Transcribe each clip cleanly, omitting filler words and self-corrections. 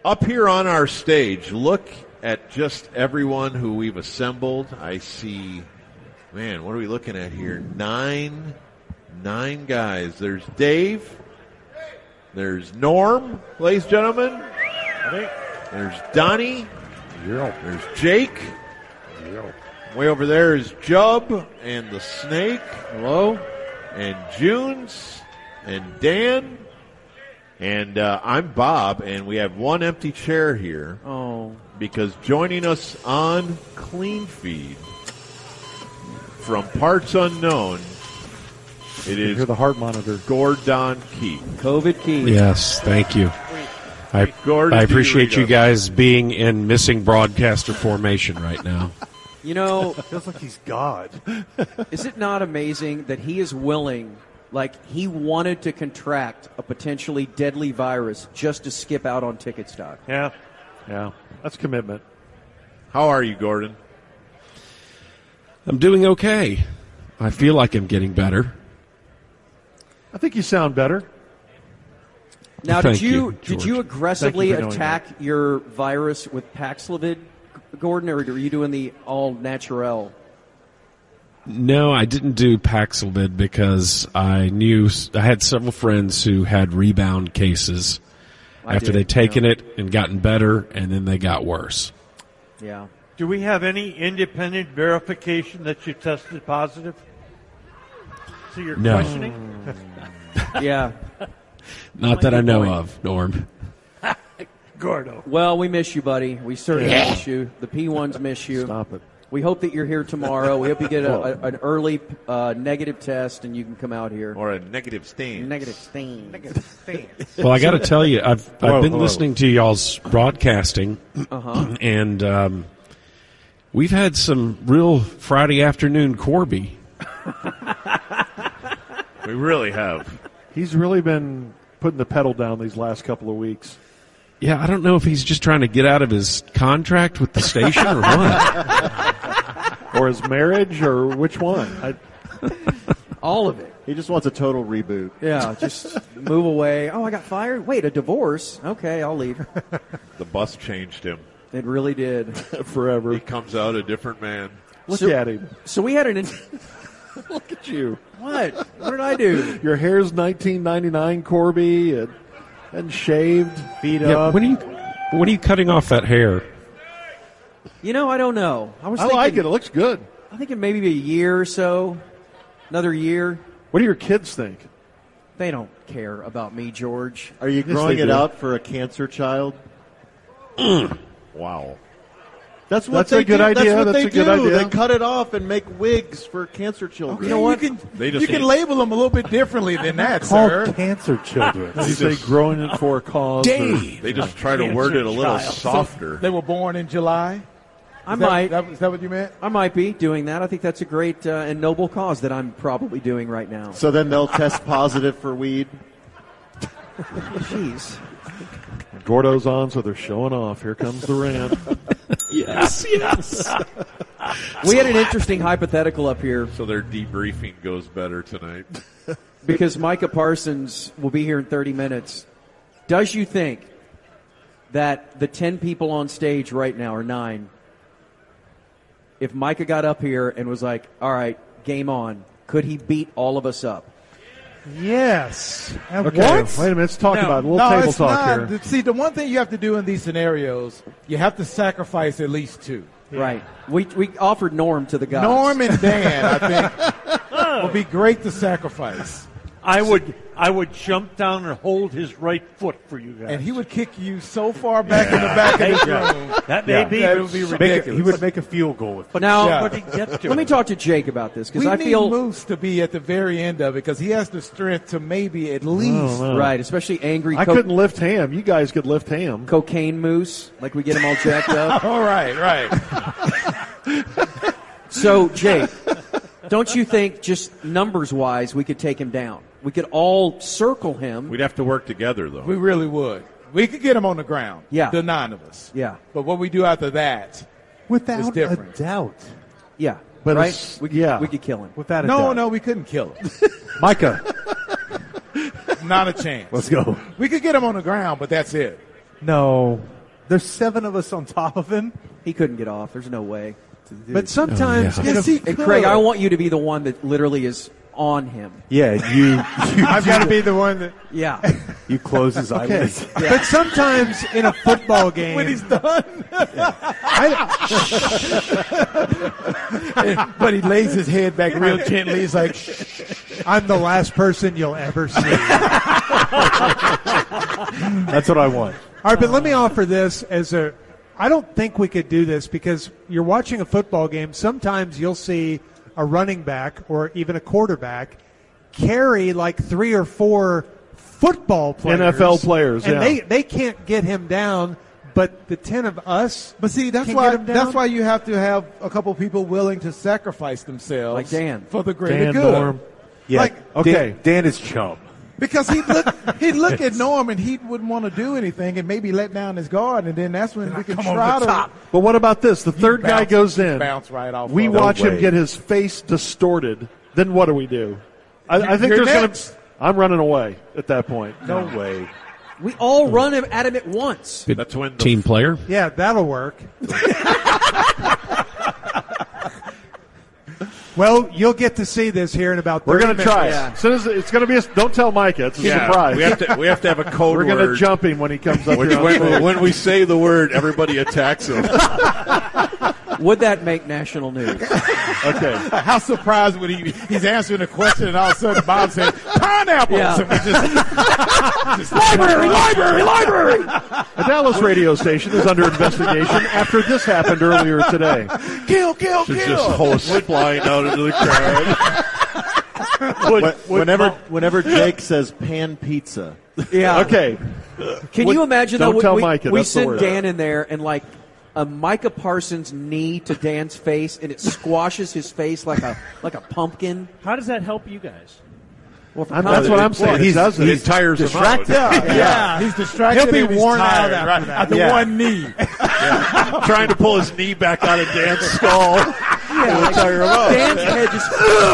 Up here on our stage, look at just everyone who we've assembled. I see, man, what are we looking at here? Nine guys. There's Dave. There's Norm, ladies and gentlemen. There's Donnie. There's Jake. Way over there is Jub and the Snake. Hello. And Junes and Dan. And I'm Bob, and we have one empty chair here. Oh. Because joining us on Clean Feed from Parts Unknown, it is Hear the heart monitor. Gordon Keith. COVID Keith. Yes, thank you. I appreciate you guys being in missing broadcaster formation right now. You know, Feels like he's God. is it not amazing that he is willing, like he wanted to contract a potentially deadly virus just to skip out on ticket stock? Yeah. That's commitment. How are you, Gordon? I'm doing okay. I feel like I'm getting better. I think you sound better. Now, Thank did you George. aggressively Thank you for knowing attack your virus with Paxlovid, Gordon, or are you doing the all natural? No, I didn't do Paxlovid because I knew I had several friends who had rebound cases after they'd taken it and gotten better, and then they got worse. Yeah. Do we have any independent verification that you tested positive? So you're No. questioning? Yeah. Not that I know of, Norm. Gordo. Well, we miss you, buddy. We certainly miss you. The P1s miss you. Stop it. We hope that you're here tomorrow. We hope you get an early negative test and you can come out here. Or a negative stain. Negative stain. Well, I got to tell you, I've been listening to y'all's broadcasting, and we've had some real Friday afternoon Corby. We really have. He's really been putting the pedal down these last couple of weeks. Yeah, I don't know if he's just trying to get out of his contract with the station or what. Or his marriage, or which one? All of it. He just wants a total reboot. Yeah, just move away. Oh, I got fired? Wait, a divorce? Okay, I'll leave. The bus changed him. It really did. Forever. He comes out a different man. Look at him. So we had an... Look at you. What? What did I do? Your hair's 1999 Corby and shaved, feet up. When are you cutting off that hair? You know, I don't know. I like it. It looks good. I think in maybe a year or so. Another year. What do your kids think? They don't care about me, George. Are you growing they it do. out for a cancer child? Wow. That's what That's they a good do. idea. That's what That's they a good do. idea. They cut it off and make wigs for cancer children. You know what? They just You can label them a little bit differently than that, sir. Called cancer children. You say growing it for a cause. They just try to word it a little softer. They were born in July. I Is might. Is that what you meant? I might be doing that. I think that's a great and noble cause that I'm probably doing right now. So then they'll test positive for weed. Jeez. Gordo's on, so they're showing off. Here comes the rant. Yes. We had an interesting hypothetical up here So their debriefing goes better tonight. because Micah Parsons will be here in 30 minutes. Does you think that the 10 people on stage right now, or 9, if Micah got up here and was like, all right, game on, could he beat all of us up? Yes. And Okay, what? wait a minute. Let's talk No, about it. A little no, table it's talk not. here. See, the one thing you have to do in these scenarios, you have to sacrifice at least 2. Right. We offered Norm to the guys. Norm and Dan, I think, would be great to sacrifice. I would jump down and hold his right foot for you guys. And he would kick you so far back in the back of this room. That may be. That would be ridiculous. He would make a field goal with But Now, now, he gets to let me it. talk to Jake about this because We I need feel Moose to be at the very end of it because he has the strength to maybe at least. right, especially angry. I couldn't lift ham. You guys could lift ham. Cocaine moose, like we get him all jacked up. All right. So, Jake, don't you think just numbers-wise we could take him down? We could all circle him. We'd have to work together, though. We really would. We could get him on the ground. Yeah. The 9 of us. Yeah. But what we do after that. Without It's a different. doubt. Yeah, But right? it's- We could kill him. Without a doubt. No, we couldn't kill him. Micah, Not a chance. let's go. We could get him on the ground, but that's it. No. There's 7 of us on top of him. He couldn't get off. There's no way. But sometimes, Oh, yeah. yes, he And could. Craig, I want you to be the one that literally is on him. Yeah, you I've got to be the one that. Yeah. you close his eyelids. But sometimes in a football game, When he's done. but he lays his head back real gently. He's like, "I'm the last person you'll ever see." That's what I want. All right, but let me offer this as a. I don't think we could do this because you're watching a football game. Sometimes you'll see a running back or even a quarterback carry like 3 or 4 football players, NFL players, and yeah. they can't get him down. But the 10 of us, But see, that's can why get him down. that's why you have to have a couple people willing to sacrifice themselves, Like Dan. for the greater Dan, good. Norm. Yeah. Like, okay. Dan is chum. Because he'd look at Norm and he wouldn't want to do anything and maybe let down his guard, and then that's when we can come over try the to top. But what about this? The third guy bounce- goes in. bounce right off. We of watch No him way. get his face distorted. Then what do we do? I think You're there's going next. to. I'm running away at that point. No way. We all run him at him at once. Good That's when the- team player. yeah, that'll work. Well, you'll get to see this here in about 30 We're going to minutes. try it. Yeah. As soon as it's going to be. Don't tell Micah. It's a surprise. we have to have a code We're word. going to jump him when he comes up Which, here. on stage. when we say the word, everybody attacks him. Would that make national news? Okay. How surprised would he be? He's answering a question, and all of a sudden Bob said, "Pineapples!" Yeah. And we just library! A Dallas radio station is under investigation after this happened earlier today. kill. There's just hosts flying out into the crowd. Whenever Jake says pan pizza, Yeah. Okay. Can you imagine don't though? tell we, Micah, we that's the send word. Dan in there and like a Micah Parsons knee to Dan's face, and it squashes his face like a pumpkin. How does that help you guys? Well, for That's what I'm saying. He does it. It tires him out. Yeah, he's distracted. He'll be and he's worn out tired, after right? that. After Yeah. one knee. Trying to pull his knee back out of Dan's skull. like, Dan's head just.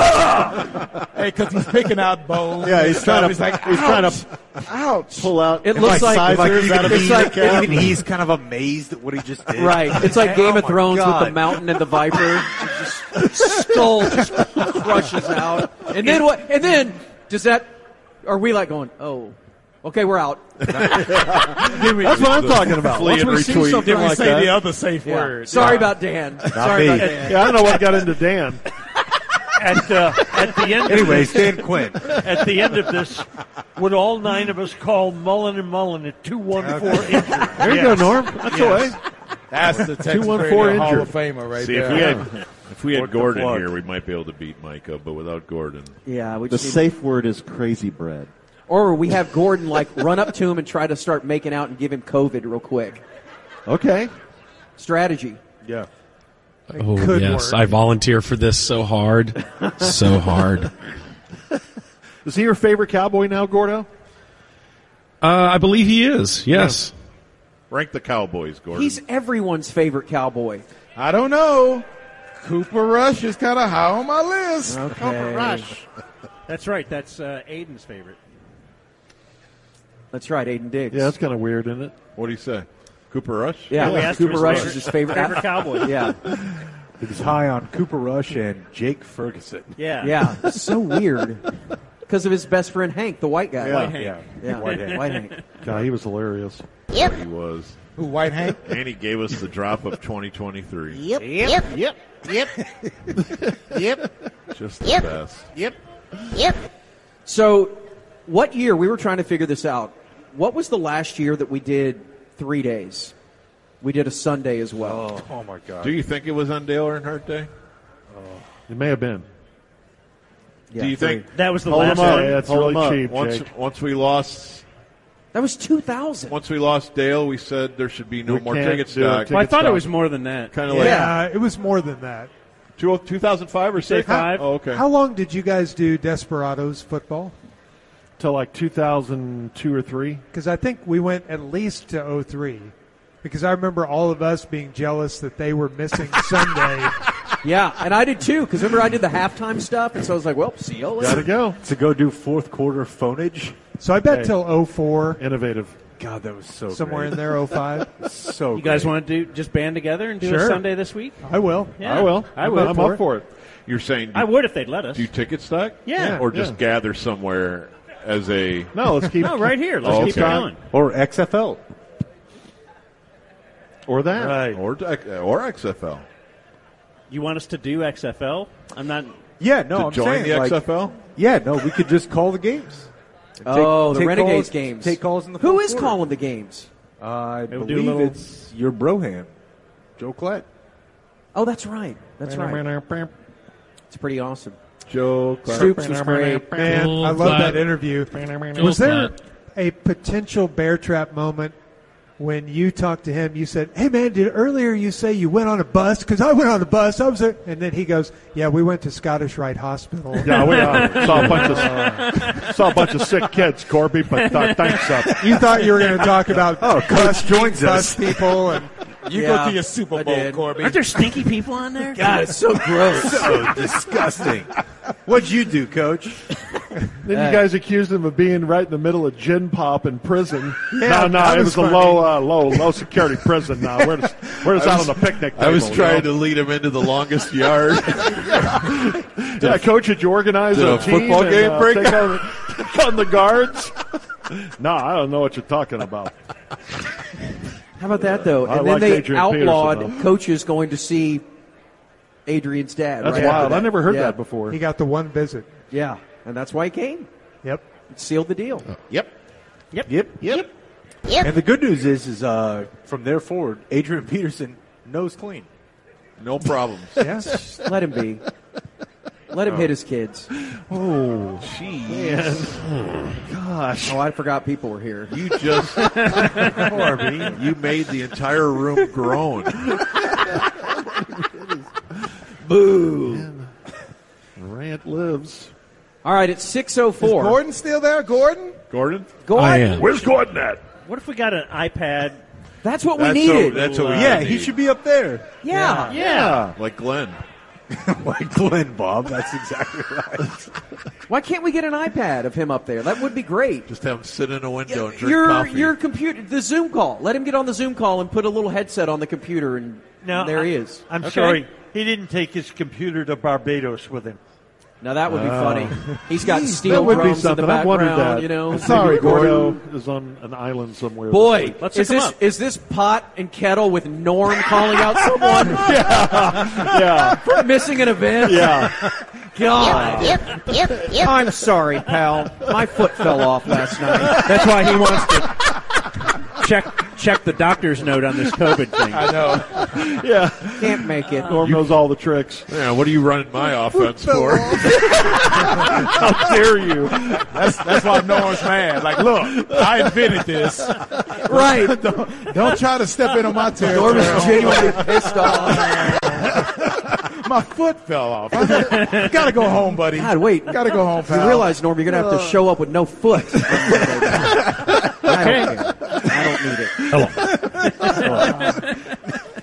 Hey, because he's picking out bones. yeah, he's trying to He's like, ouch, pull out. It looks like- sizers out of it's his like- kneecap. Even he's kind of amazed at what he just did. Right. It's like Game Oh of my Thrones with the God. mountain and the viper. Just skull just crushes out. And then what? And then does that? Are we like going? Oh, okay, we're out. That's what I'm talking about. Flee Once and we see retweet. something then we like say that. the other safe Yeah. word. Sorry about Dan. Sorry me. about Dan. Yeah, I don't know what got into Dan. At the end. Anyways, Dan Quinn. At the end of this, would all 9 of us call Mullen and Mullen at 214 injured? There you go, Norm. That's the way. That's the Texas 214 Radio Hall injured. of Famer right See, there. if we had Work the Gordon plug. here, we might be able to beat Micah, but without Gordon. Yeah, we The just need, safe word is crazy bread. or we have Gordon like run up to him and try to start making out and give him COVID real quick. Okay. Strategy. Yeah. Oh, could yes. work. I volunteer for this so hard. So hard. Is he your favorite Cowboy now, Gordo? I believe he is. Yes. Rank the Cowboys, Gordon. He's everyone's favorite cowboy. I don't know. Cooper Rush is kind of high on my list. Okay. That's right. That's Aiden's favorite. That's right, Aiden Diggs. Yeah, that's kind of weird, isn't it? What do you say? Cooper Rush? Yeah, we asked Cooper him Rush his is his favorite. favorite cowboy. Yeah, He's high on Cooper Rush and Jake Ferguson. Yeah. yeah. It's so weird because of his best friend Hank, the white guy. White Hank. Yeah, White Hank. White Hank. God, he was hilarious. He was. Who, White Hank? And he gave us the drop of 2023. Yep. Just the best. So, what year? We were trying to figure this out. What was the last year that we did 3 days? We did a Sunday as well. Oh my God. Do you think it was on Dale Earnhardt Day? It may have been. Yeah, Do you think That was the Hold last him up. one. Yeah, that's Hold really him up. cheap, Once, Jake. once we lost, that was 2000? once we lost Dale, we said there should be no We more can't ticket do it. stock. Well, I thought it stock. was more than that. Kind of Yeah, it was more than that. like 2005 or Say 6? five. Oh, okay. How long did you guys do Desperados football? Till like 2002 or 3. Because I think we went at least to 03. Because I remember all of us being jealous that they were missing Sunday. Yeah, and I did too. Because remember, I did the halftime stuff, and so I was like, "Well, see you later." Gotta go. To go do fourth quarter phonage. So I bet Hey. till 04. Innovative. God, that was so somewhere great. in there, 05. So You guys great. want to just band together and do Sure. a Sunday this week? I will. Yeah. I will. I would. I'm up for it. You're saying I would if they'd let us. do ticket stock? Yeah. Or just Yeah. gather somewhere as a. No, let's keep. No, right here. Let's Oh, keep okay. going. Or XFL. Or that. Right. Or XFL. You want us to do XFL? I'm not. Yeah, no, to I'm join saying the like, XFL? yeah, no, we could just call the games. And The Renegades calls, games. Take calls in the Who fourth is quarter. calling the games? I Maybe we'll do a believe little- it's your Broham, Joe Klett. Oh, that's right. That's right. It's pretty awesome. Joe Stoops was great. Man, I love that interview. Was there a potential bear trap moment when you talked to him? You said, "Hey, man, did earlier you say you went on a bus? Because I went on a bus. I was there." And then he goes, "Yeah, we went to Scottish Rite Hospital." Yeah, we saw a bunch of sick kids, Corby. But thanks. You thought you were going to talk about Coach joins bus us. people and You Go to your Super I Bowl, did. Corby. Aren't there stinky people on there? God, it's so gross. So disgusting. What'd you do, Coach? Then you guys accused him of being right in the middle of gin pop in prison. Yeah, no, that it was was a funny. low security prison. Now we're just out on the picnic table. I was trying to lead him into the longest yard. Yeah, Coach, did you organize Did a a team football and, game break take on the guards? No, I don't know what you're talking about. How about that, though? I And then like they Adrian outlawed Peterson, though. coaches going to see Adrian's dad. That's right after wild. that. I never heard Yeah. that before. he got the one visit. Yeah, and that's why he came. Yep. It sealed the deal. Yep. And the good news is from there forward, Adrian Peterson nose clean. No problems. Yeah. Let him be. Let him hit his kids. Oh, jeez. Gosh. Oh, I forgot people were here. You just, Corby, you made the entire room groan. Boo. Rant lives. All right, it's 6:04. Gordon still there? Gordon? Gordon? Go I on. am. Where's Gordon at? What if we got an iPad? That's what we That's needed. that's what we Yeah, need. he should be up there. yeah. Yeah. Like Glenn. Like Glenn, Bob. That's exactly right. Why can't we get an iPad of him up there? That would be great. Just have him sit in a window and drink coffee. Your computer, the Zoom call. Let him get on the Zoom call and put a little headset on the computer, and Now, there he is. I'm Okay. sorry. He didn't take his computer to Barbados with him. Now that would be funny. He's got steel That would be drums in the something. I've wondered background. that. You know, Sorry, Gordo is on an island somewhere. boy, Let's is hook him this up. is this pot and kettle with Norm calling out someone Yeah. missing an event? Yeah. God, I'm sorry, pal. My foot fell off last night. That's why he wants to check the doctor's note on this COVID thing. I know. Yeah. Can't make it. Norm knows all the tricks. Yeah, what are you running my offense for? How dare you? That's why Norm's mad. Like, look, I invented this. Right. Don't try to step in on my Norm territory. is genuinely pissed off. My foot fell off. I gotta go home, buddy. God, wait. Gotta go home, pal. You realize, Norm, you're going to have to show up with no foot. I don't care. I don't need it.